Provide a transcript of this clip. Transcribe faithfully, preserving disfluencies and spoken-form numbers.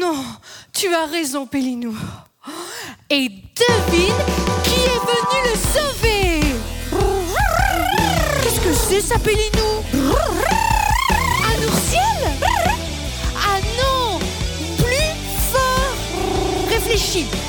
non, tu as raison, Pélinou. Et devine qui est venu le sauver. Qu'est-ce que c'est ça, Pélinou? Un oursiel? Ah non, plus fort. Réfléchis.